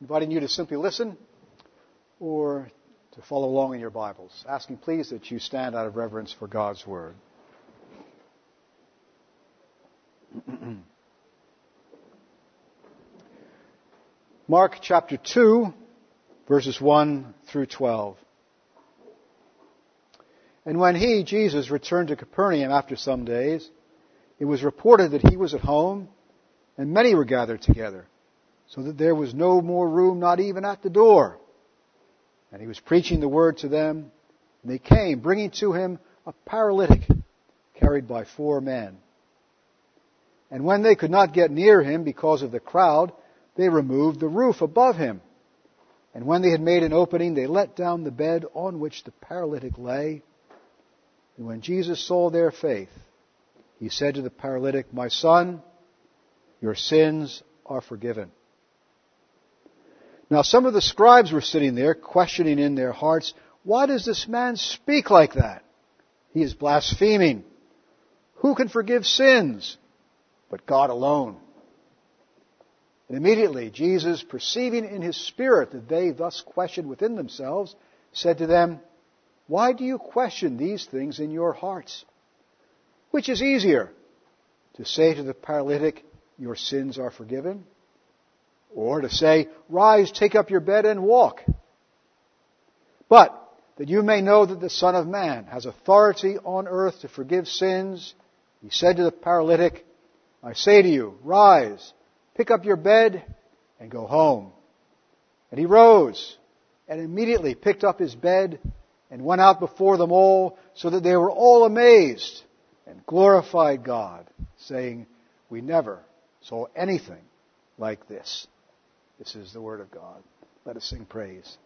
inviting you to simply listen or to follow along in your Bibles. Asking, please, that you stand out of reverence for God's Word. Mark chapter 2, verses 1 through 12. And when he, Jesus, returned to Capernaum after some days, it was reported that he was at home, and many were gathered together, so that there was no more room, not even at the door. And he was preaching the word to them, and they came, bringing to him a paralytic carried by 4 men. And when they could not get near him because of the crowd, they removed the roof above him. And when they had made an opening, they let down the bed on which the paralytic lay. And when Jesus saw their faith, he said to the paralytic, "My son, your sins are forgiven." Now some of the scribes were sitting there, questioning in their hearts, "Why does this man speak like that? He is blaspheming. Who can forgive sins but God alone?" And immediately Jesus, perceiving in his spirit that they thus questioned within themselves, said to them, "Why do you question these things in your hearts? Which is easier, to say to the paralytic, 'Your sins are forgiven,' or to say, 'Rise, take up your bed and walk'? But that you may know that the Son of Man has authority on earth to forgive sins, he said to the paralytic, 'I say to you, rise, pick up your bed, and go home.' And he rose, and immediately picked up his bed, and went out before them all, so that they were all amazed, and glorified God, saying, 'We never saw anything like this.'" This is the word of God. Let us sing praise.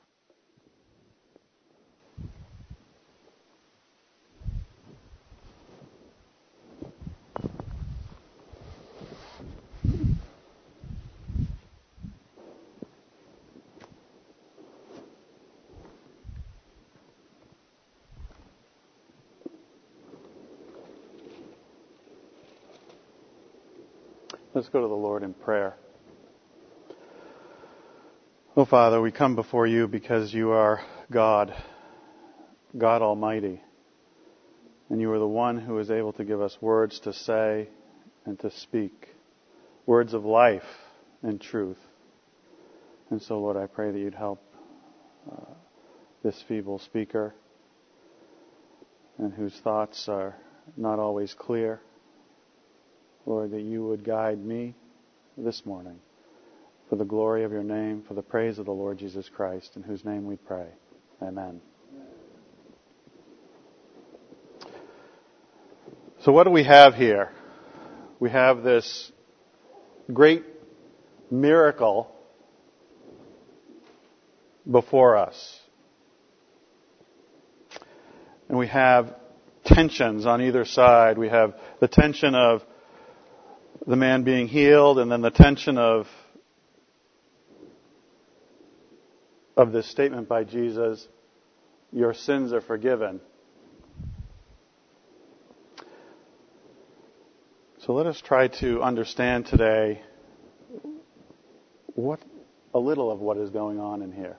Let's go to the Lord in prayer. Oh, Father, we come before you because you are God, God Almighty. And you are the one who is able to give us words to say and to speak, words of life and truth. And so, Lord, I pray that you'd help this feeble speaker, and whose thoughts are not always clear. Lord, that you would guide me this morning for the glory of your name, for the praise of the Lord Jesus Christ, in whose name we pray. Amen. So what do we have here? We have this great miracle before us. And we have tensions on either side. We have the tension of the man being healed, and then the tension of this statement by Jesus, "Your sins are forgiven." So let us try to understand today a little of what is going on in here.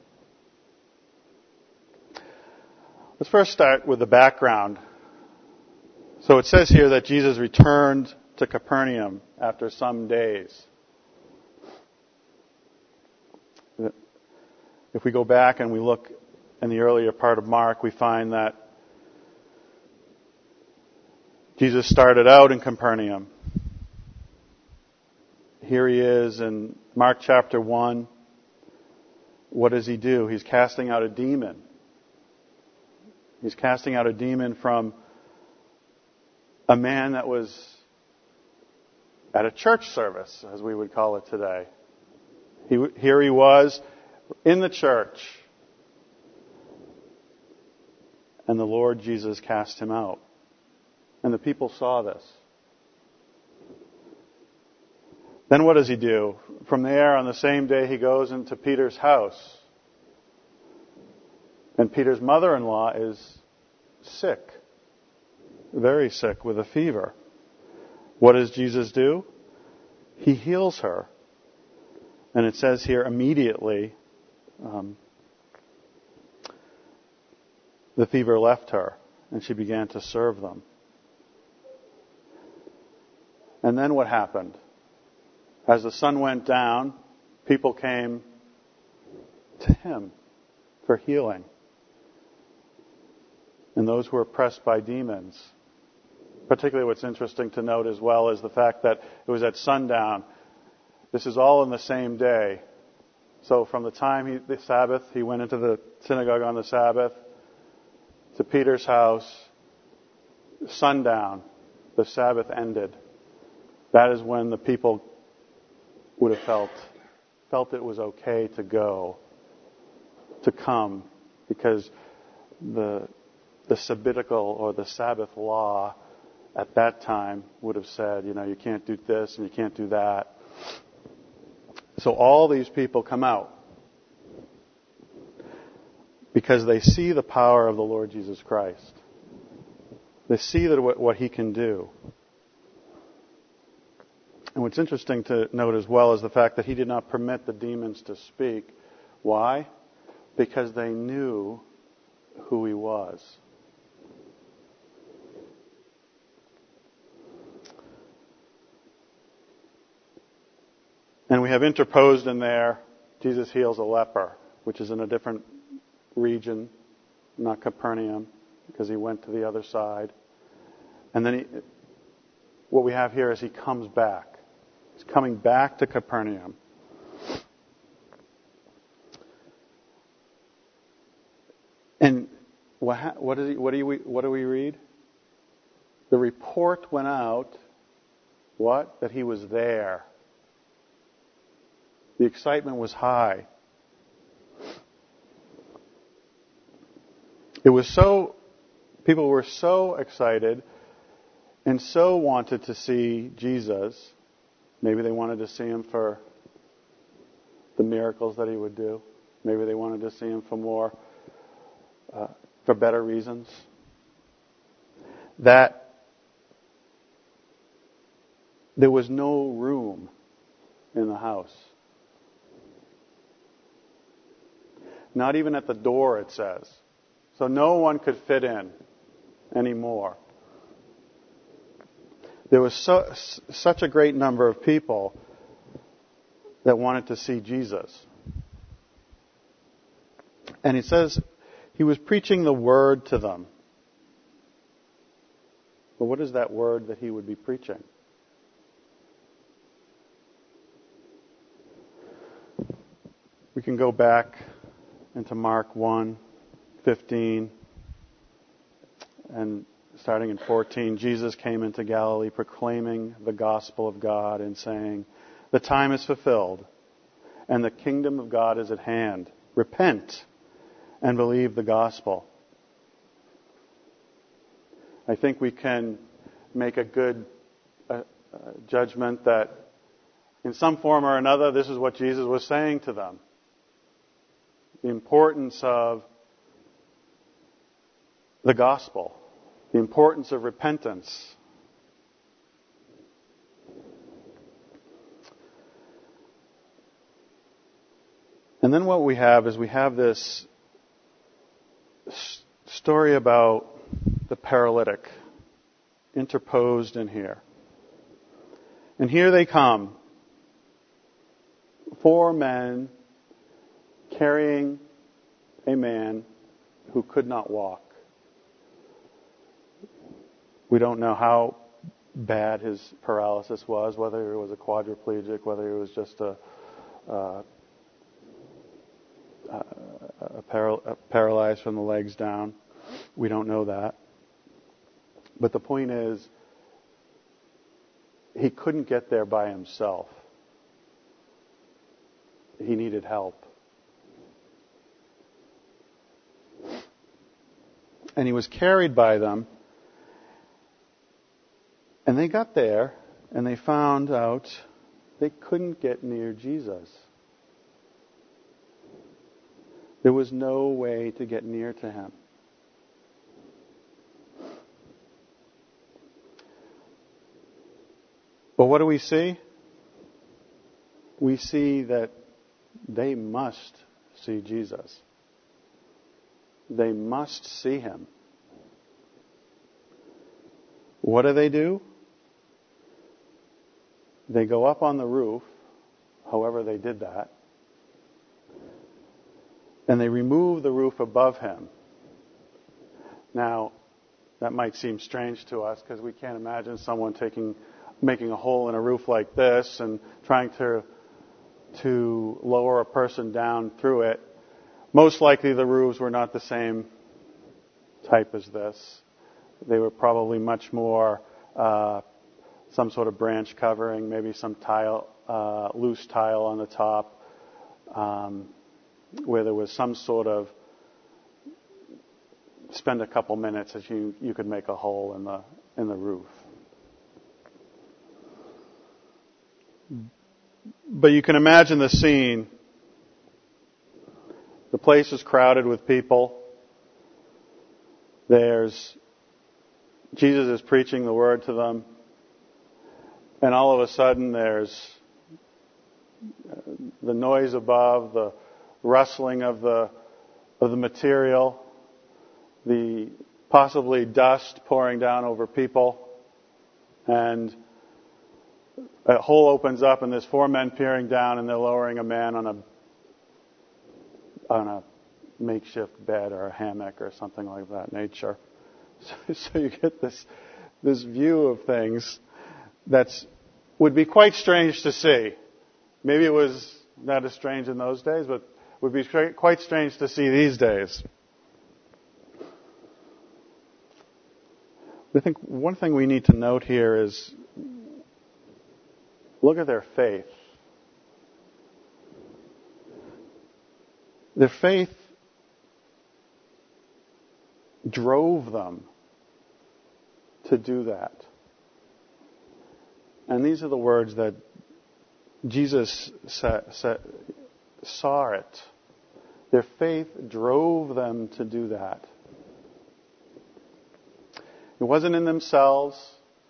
Let's first start with the background. So it says here that Jesus returned to Capernaum after some days. If we go back and we look in the earlier part of Mark, we find that Jesus started out in Capernaum. Here he is in Mark chapter 1. What does he do? He's casting out a demon. He's casting out a demon from a man that was at a church service, as we would call it today. Here he was in the church, and the Lord Jesus cast him out. And the people saw this. Then what does he do? From there, on the same day, he goes into Peter's house. And Peter's mother-in-law is sick, very sick, with a fever. What does Jesus do? He heals her. And it says here, immediately, the fever left her, and she began to serve them. And then what happened? As the sun went down, people came to him for healing. And those who were oppressed by demons. Particularly what's interesting to note as well is the fact that it was at sundown. This is all in the same day. So from the time the Sabbath, he went into the synagogue on the Sabbath, to Peter's house, sundown, the Sabbath ended. That is when the people would have felt it was okay to go, to come, because the Sabbatical or the Sabbath law at that time would have said, you can't do this and you can't do that. So all these people come out because they see the power of the Lord Jesus Christ. They see that what he can do. And what's interesting to note as well is the fact that he did not permit the demons to speak. Why? Because they knew who he was. And we have interposed in there, Jesus heals a leper, which is in a different region, not Capernaum, because he went to the other side. And then what we have here is he comes back. He's coming back to Capernaum. And what do we read? The report went out, what? That he was there. The excitement was high. People were so excited and so wanted to see Jesus. Maybe they wanted to see him for the miracles that he would do. Maybe they wanted to see him for better reasons. That there was no room in the house. Not even at the door, it says. So no one could fit in anymore. There was such a great number of people that wanted to see Jesus. And it says he was preaching the word to them. But what is that word that he would be preaching? We can go back into Mark 1:15, and starting in 14, Jesus came into Galilee proclaiming the gospel of God and saying, "The time is fulfilled, and the kingdom of God is at hand. Repent and believe the gospel." I think we can make a good judgment that in some form or another, this is what Jesus was saying to them. The importance of the gospel, the importance of repentance. And then what we have is we have this story about the paralytic interposed in here. And here they come. 4 men carrying a man who could not walk. We don't know how bad his paralysis was, whether he was a quadriplegic, whether he was just a paralyzed from the legs down. We don't know that. But the point is, he couldn't get there by himself. He needed help. And he was carried by them. And they got there, and they found out they couldn't get near Jesus. There was no way to get near to him. But what do we see? We see that they must see Jesus. They must see him. What do? They go up on the roof, however they did that, and they remove the roof above him. Now, that might seem strange to us because we can't imagine someone making a hole in a roof like this and trying to lower a person down through it. Most likely the roofs were not the same type as this. They were probably much more some sort of branch covering, maybe some tile, loose tile on the top, where there was some sort of spend a couple minutes as you could make a hole in the roof. But you can imagine the scene. The place is crowded with people. Jesus is preaching the word to them. And all of a sudden there's the noise above, the rustling of the material, the possibly dust pouring down over people, and a hole opens up and there's 4 men peering down and they're lowering a man on a makeshift bed or a hammock or something like that nature. So you get this view of things would be quite strange to see. Maybe it was not as strange in those days, but would be quite strange to see these days. I think one thing we need to note here is look at their faith. Their faith drove them to do that. And these are the words that Jesus saw it. Their faith drove them to do that. It wasn't in themselves.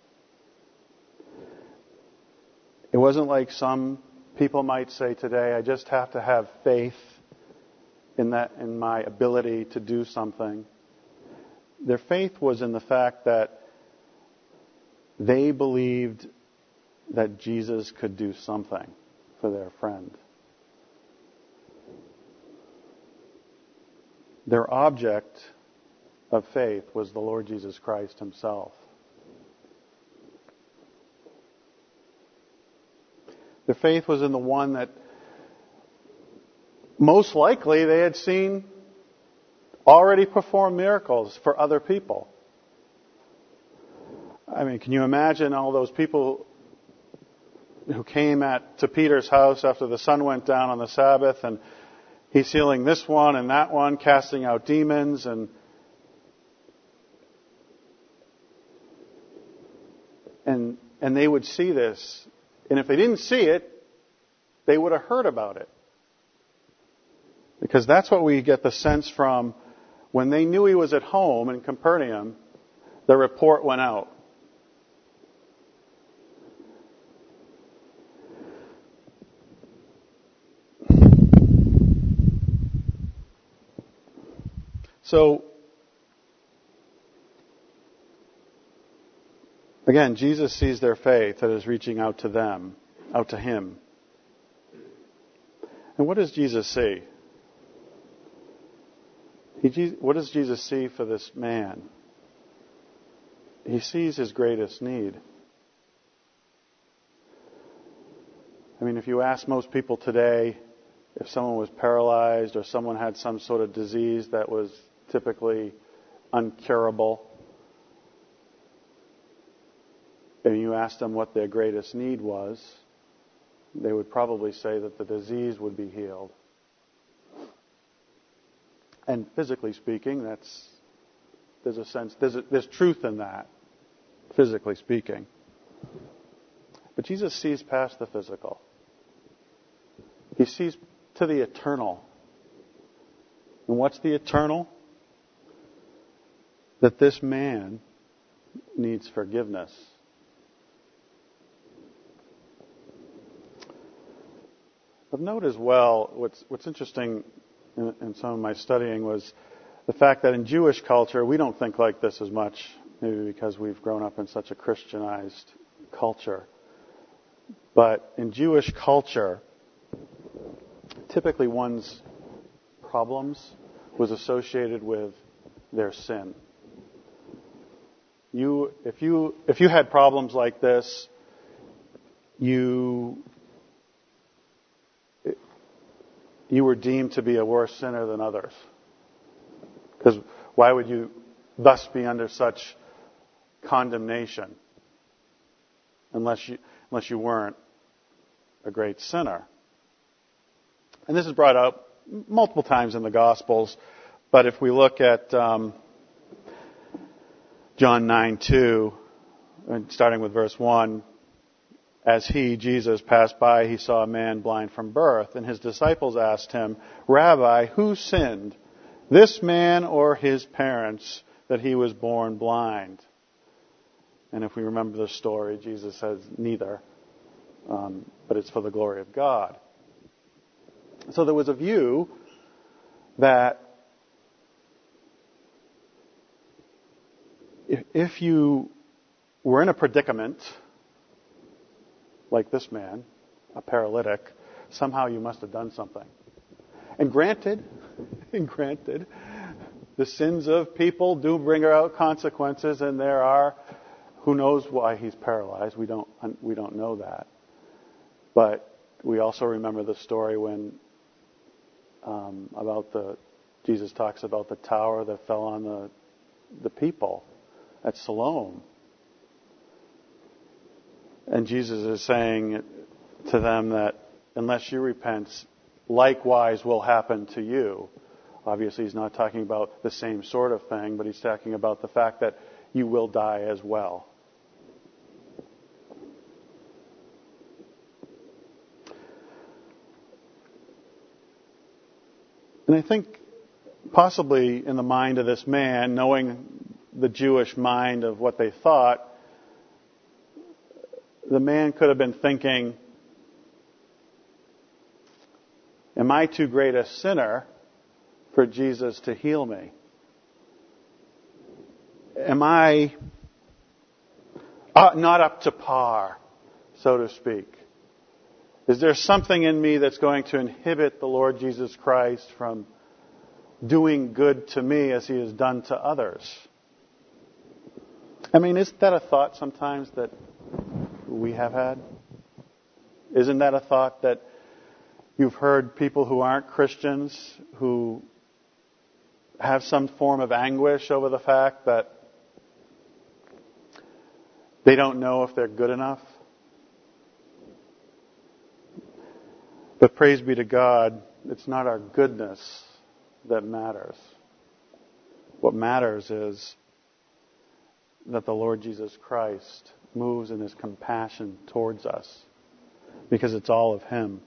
It wasn't like some people might say today, I just have to have faith in my ability to do something. Their faith was in the fact that they believed that Jesus could do something for their friend. Their object of faith was the Lord Jesus Christ himself. Their faith was in the one that most likely they had seen already perform miracles for other people. I mean, can you imagine all those people who came to Peter's house after the sun went down on the Sabbath, and he's healing this one and that one, casting out demons, and they would see this. And if they didn't see it, they would have heard about it. Because that's what we get the sense from when they knew he was at home in Capernaum, the report went out. So, again, Jesus sees their faith that is reaching out to them, out to him. And what does Jesus see? What does Jesus see for this man? He sees his greatest need. I mean, if you ask most people today, if someone was paralyzed or someone had some sort of disease that was typically uncurable, and you asked them what their greatest need was, they would probably say that the disease would be healed. And physically speaking, there's truth in that, physically speaking. But Jesus sees past the physical. He sees to the eternal. And what's the eternal? That this man needs forgiveness. Of note as well, what's interesting in some of my studying was the fact that in Jewish culture, we don't think like this as much, maybe because we've grown up in such a Christianized culture. But in Jewish culture, typically one's problems was associated with their sin. If you had problems like this, you were deemed to be a worse sinner than others. Because why would you thus be under such condemnation unless you weren't a great sinner? And this is brought up multiple times in the Gospels, but if we look at John 9:2, starting with verse 1, as he, Jesus, passed by, he saw a man blind from birth, and his disciples asked him, "Rabbi, who sinned, this man or his parents, that he was born blind?" And if we remember the story, Jesus says neither, but it's for the glory of God. So there was a view that if you were in a predicament, like this man, a paralytic, somehow you must have done something. And granted, the sins of people do bring about consequences, and there are, who knows why he's paralyzed? We don't know that. But we also remember the story when Jesus talks about the tower that fell on the people at Siloam. And Jesus is saying to them that unless you repent, likewise will happen to you. Obviously, he's not talking about the same sort of thing, but he's talking about the fact that you will die as well. And I think possibly in the mind of this man, knowing the Jewish mind of what they thought, the man could have been thinking, am I too great a sinner for Jesus to heal me? Am I not up to par, so to speak? Is there something in me that's going to inhibit the Lord Jesus Christ from doing good to me as he has done to others? I mean, isn't that a thought sometimes that we have had? Isn't that a thought that you've heard people who aren't Christians who have some form of anguish over the fact that they don't know if they're good enough? But praise be to God, it's not our goodness that matters. What matters is that the Lord Jesus Christ moves in his compassion towards us, because it's all of him.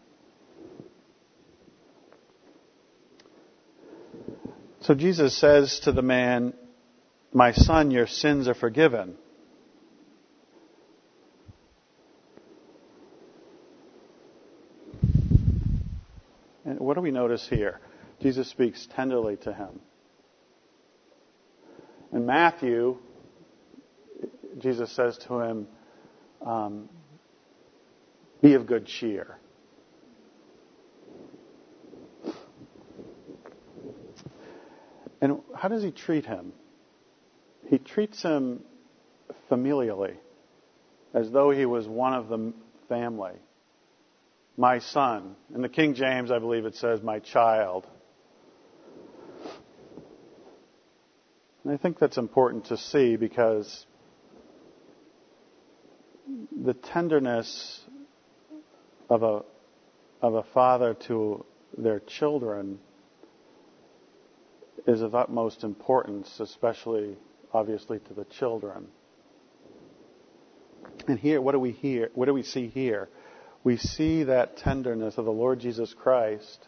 So Jesus says to the man, "My son, your sins are forgiven." And what do we notice here? Jesus speaks tenderly to him. In Matthew, Jesus says to him, "Be of good cheer." And how does he treat him? He treats him familially, as though he was one of the family. My son. In the King James, I believe it says, my child. And I think that's important to see, because the tenderness of a father to their children is of utmost importance, especially, obviously, to the children. And here, what do we see here? We see that tenderness of the Lord Jesus Christ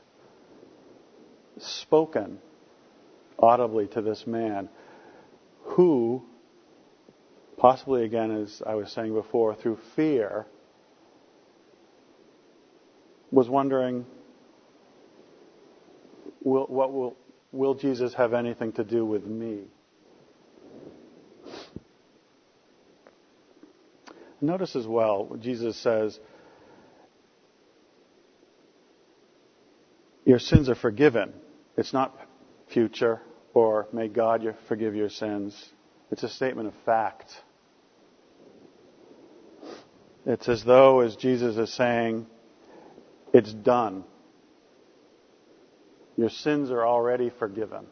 spoken audibly to this man, who, possibly again, as I was saying before, through fear, was wondering, will Jesus have anything to do with me? Notice as well, what Jesus says, your sins are forgiven. It's not future or may God forgive your sins. It's a statement of fact. It's as though, as Jesus is saying, it's done. Your sins are already forgiven.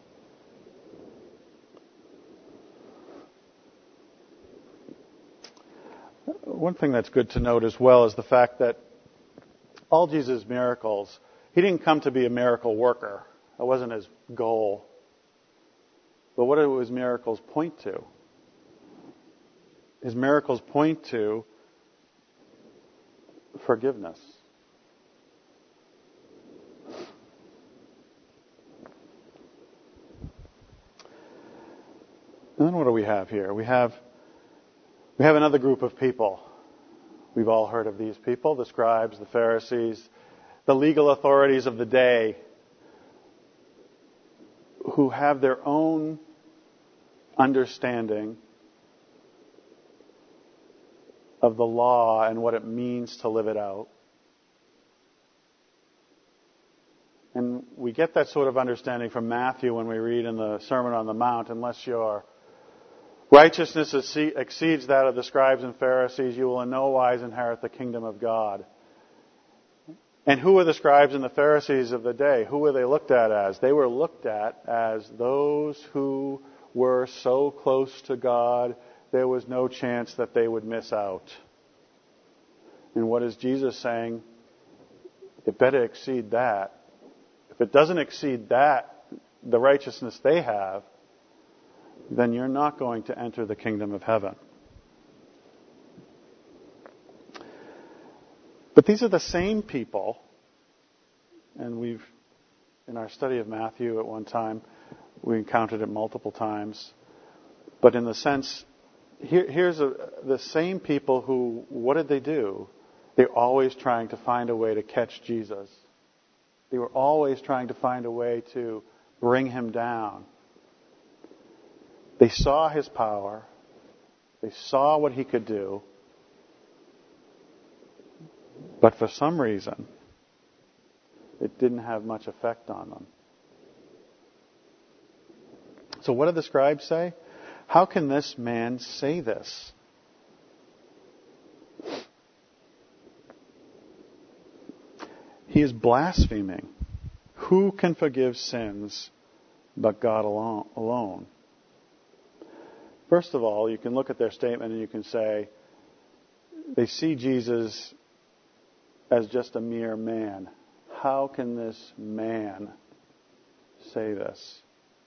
One thing that's good to note as well is the fact that all Jesus' miracles, he didn't come to be a miracle worker. That wasn't his goal. But what do his miracles point to? His miracles point to forgiveness. And then what do we have here? We have another group of people. We've all heard of these people, the scribes, the Pharisees, the legal authorities of the day, who have their own understanding of the law and what it means to live it out. And we get that sort of understanding from Matthew when we read in the Sermon on the Mount, unless your righteousness exceeds that of the scribes and Pharisees, you will in no wise inherit the kingdom of God. And who were the scribes and the Pharisees of the day? Who were they looked at as? They were looked at as those who were so close to God, there was no chance that they would miss out. And what is Jesus saying? It better exceed that. If it doesn't exceed that, the righteousness they have, then you're not going to enter the kingdom of heaven. But these are the same people, and in our study of Matthew at one time, we encountered it multiple times. But in the sense, here's the same people who, what did they do? They're always trying to find a way to catch Jesus. They were always trying to find a way to bring him down. They saw his power. They saw what he could do. But for some reason, it didn't have much effect on them. So what did the scribes say? How can this man say this? He is blaspheming. Who can forgive sins but God alone? First of all, you can look at their statement and you can say, they see Jesus as just a mere man. How can this man say this?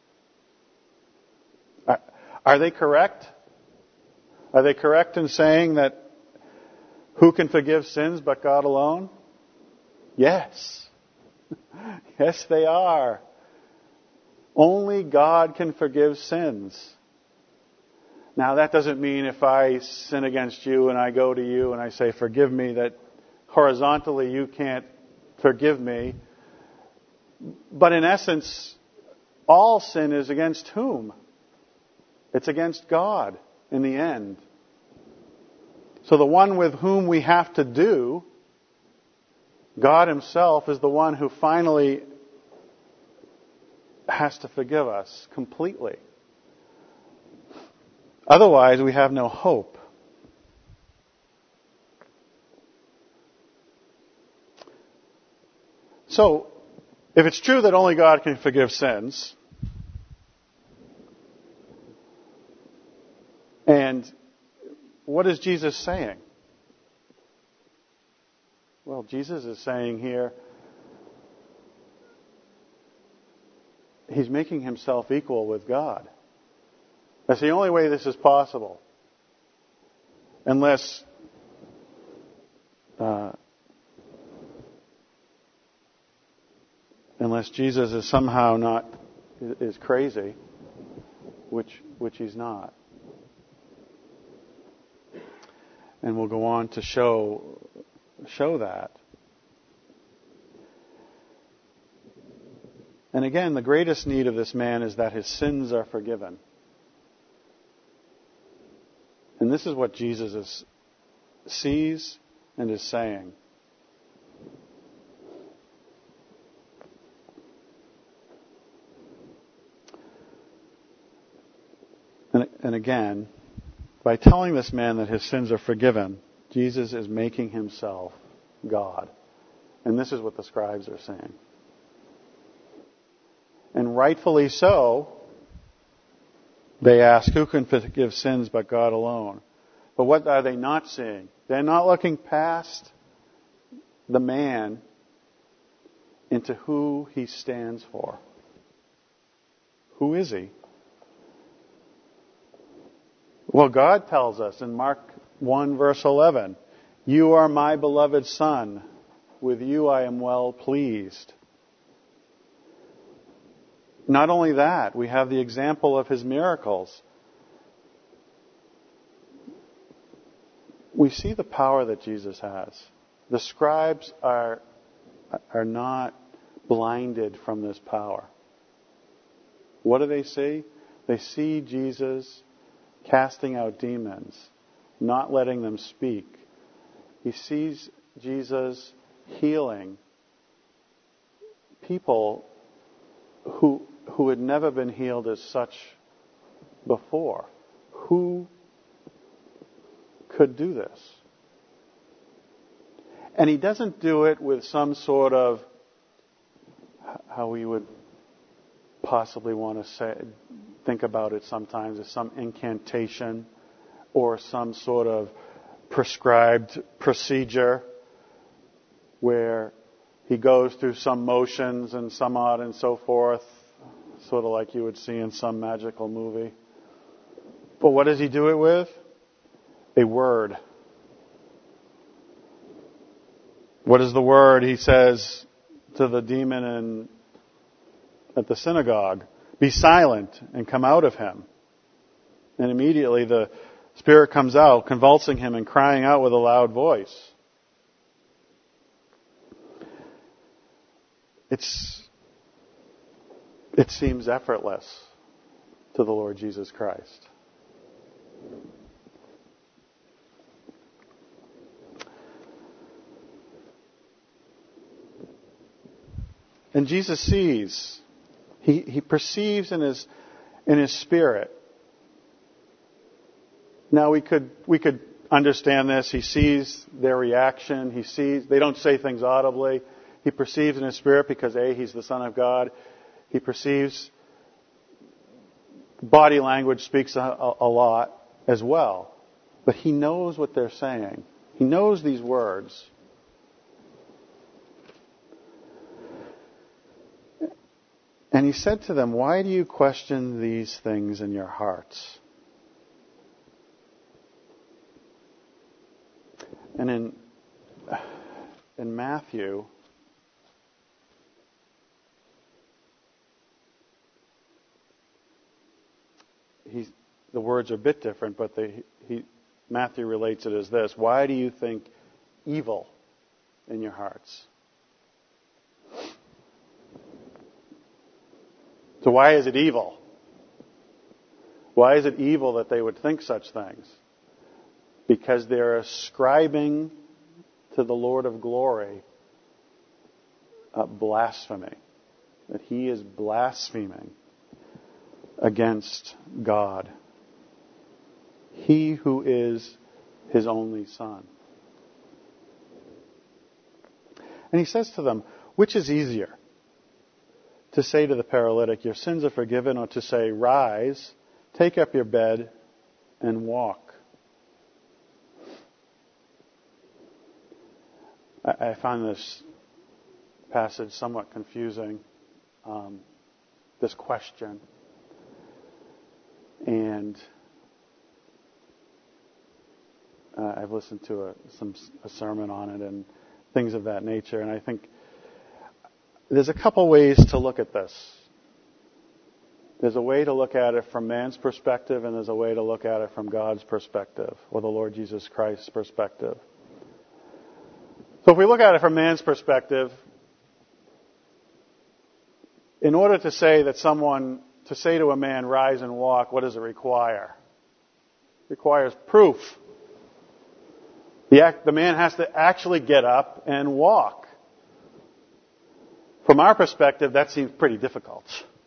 Are they correct? Are they correct in saying that who can forgive sins but God alone? Yes. Yes, they are. Only God can forgive sins. Now, that doesn't mean if I sin against you and I go to you and I say, forgive me, that horizontally you can't forgive me. But in essence, all sin is against whom? It's against God in the end. So the one with whom we have to do, God himself, is the one who finally has to forgive us completely. Otherwise, we have no hope. So, if it's true that only God can forgive sins, and what is Jesus saying? Well, Jesus is saying here, he's making himself equal with God. That's the only way this is possible. Unless Jesus is somehow is crazy, which he's not. And we'll go on to show that. And again, the greatest need of this man is that his sins are forgiven. And this is what Jesus sees and is saying. And again, by telling this man that his sins are forgiven, Jesus is making himself God. And this is what the scribes are saying. And rightfully so, they ask, who can forgive sins but God alone? But what are they not seeing? They're not looking past the man into who he stands for. Who is he? Well, God tells us in Mark 1 verse 11, "You are my beloved Son. With you I am well pleased." Not only that, we have the example of his miracles. We see the power that Jesus has. The scribes are not blinded from this power. What do they see? They see Jesus casting out demons, not letting them speak. He sees Jesus healing people who had never been healed as such before. Who could do this? And he doesn't do it with some sort of, how we would possibly want to think about it sometimes, as some incantation or some sort of prescribed procedure where he goes through some motions and some odd and so forth, sort of like you would see in some magical movie. But what does he do it with? A word. What is the word? He says to the demon at the synagogue, "Be silent and come out of him." And immediately the spirit comes out, convulsing him and crying out with a loud voice. It seems effortless to the Lord Jesus Christ. And Jesus sees, he perceives in his spirit. Now we could understand this. He sees their reaction. He sees they don't say things audibly. He perceives in his spirit because he's the Son of God. He perceives body language speaks a lot as well. But he knows what they're saying. He knows these words. And he said to them, "Why do you question these things in your hearts?" And in Matthew, the words are a bit different, but Matthew relates it as this: "Why do you think evil in your hearts?" So why is it evil? Why is it evil that they would think such things? Because they're ascribing to the Lord of glory blasphemy. That he is blaspheming against God. He who is his only Son. And he says to them, which is easier? To say to the paralytic, "Your sins are forgiven," or to say, "Rise, take up your bed, and walk"? I find this passage somewhat confusing, this question. And I've listened to a sermon on it and things of that nature, and I think there's a couple ways to look at this. There's a way to look at it from man's perspective, and there's a way to look at it from God's perspective, or the Lord Jesus Christ's perspective. So if we look at it from man's perspective, In order to say to a man, rise and walk, what does it require? It requires proof. The man has to actually get up and walk. From our perspective, that seems pretty difficult.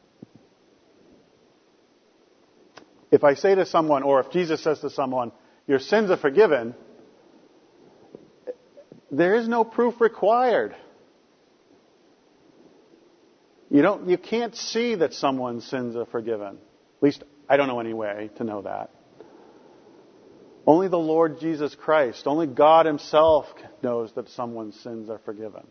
If I say to someone, or if Jesus says to someone, your sins are forgiven, there is no proof required. You can't see that someone's sins are forgiven. At least, I don't know any way to know that. Only the Lord Jesus Christ, only God Himself knows that someone's sins are forgiven.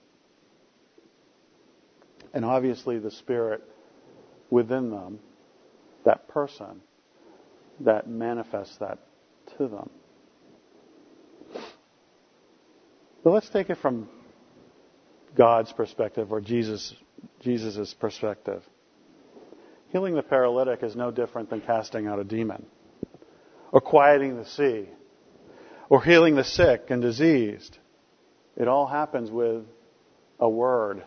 And obviously the Spirit within them, that person, that manifests that to them. But let's take it from God's perspective, or Jesus' perspective. Healing the paralytic is no different than casting out a demon, or quieting the sea, or healing the sick and diseased. It all happens with a word.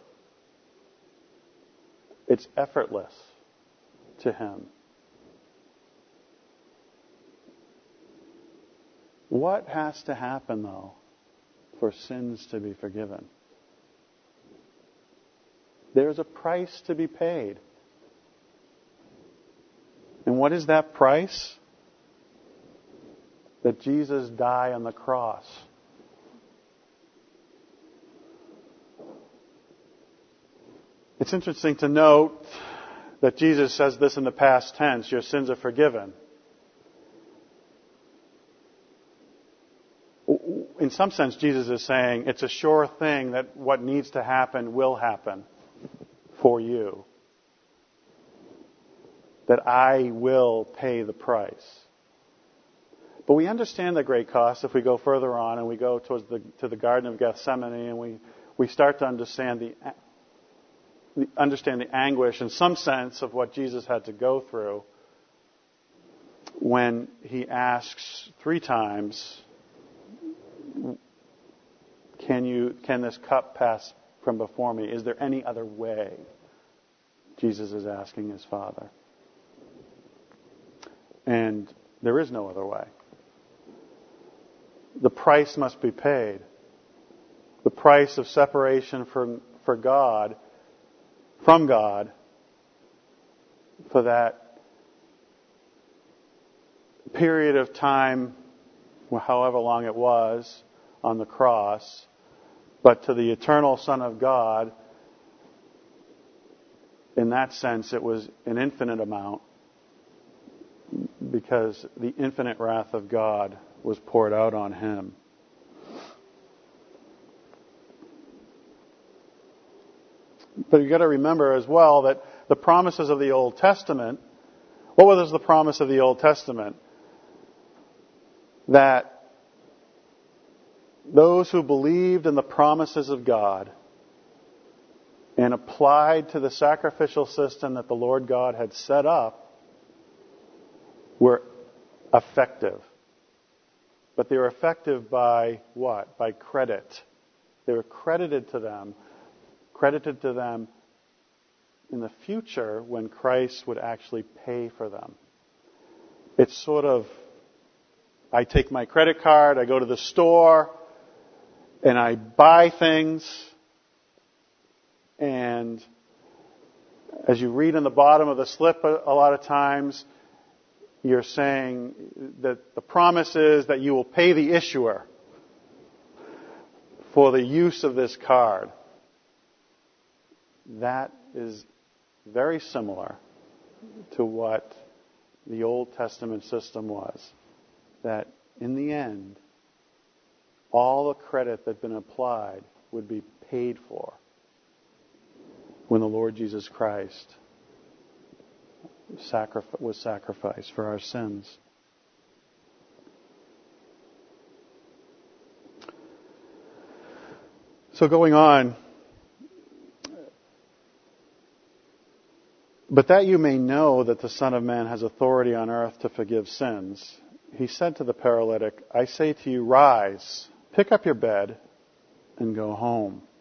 It's effortless to Him. What has to happen, though, for sins to be forgiven? There's a price to be paid. And what is that price? That Jesus die on the cross. It's interesting to note that Jesus says this in the past tense, your sins are forgiven. In some sense, Jesus is saying it's a sure thing that what needs to happen will happen for you. That I will pay the price. But we understand the great cost if we go further on and we go to the Garden of Gethsemane and we start to understand the anguish in some sense of what Jesus had to go through when He asks 3 times, can this cup pass from before me? Is there any other way? Jesus is asking His Father. And there is no other way. The price must be paid. The price of separation from God, for that period of time, however long it was, on the cross, but to the eternal Son of God, in that sense, it was an infinite amount, because the infinite wrath of God was poured out on Him. But you've got to remember as well that the promises of the Old Testament, what was the promise of the Old Testament? That those who believed in the promises of God and applied to the sacrificial system that the Lord God had set up were effective. But they were effective by what? By credit. They were credited to them in the future when Christ would actually pay for them. It's sort of, I take my credit card, I go to the store, and I buy things, and as you read in the bottom of the slip a lot of times, you're saying that the promise is that you will pay the issuer for the use of this card. That is very similar to what the Old Testament system was. That in the end, all the credit that had been applied would be paid for when the Lord Jesus Christ was sacrificed for our sins. So going on, but that you may know that the Son of Man has authority on earth to forgive sins, He said to the paralytic, I say to you, rise, pick up your bed, and go home.